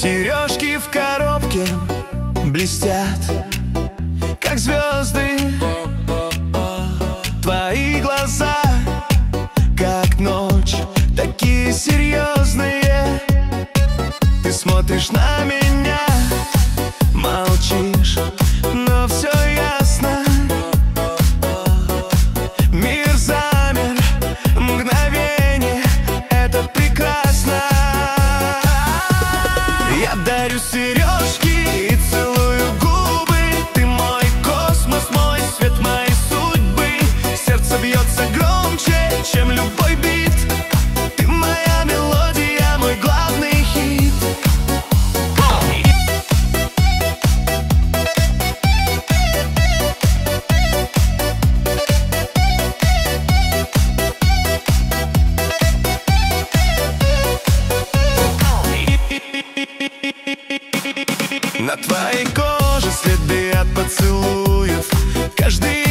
Сережки в коробке блестят, как звезды. Твои глаза, как ночь, такие серьезные. Ты смотришь на меня, молчишь, но все ясно. Мир замер, мгновение, это прекрасно. Я дарю сережки и целую губы. Ты мой космос, мой свет, моей судьбы. Сердце бьется громче, чем любой бит. Ты моя мелодия, мой главный хит. На твоей коже следы от поцелуев. Каждый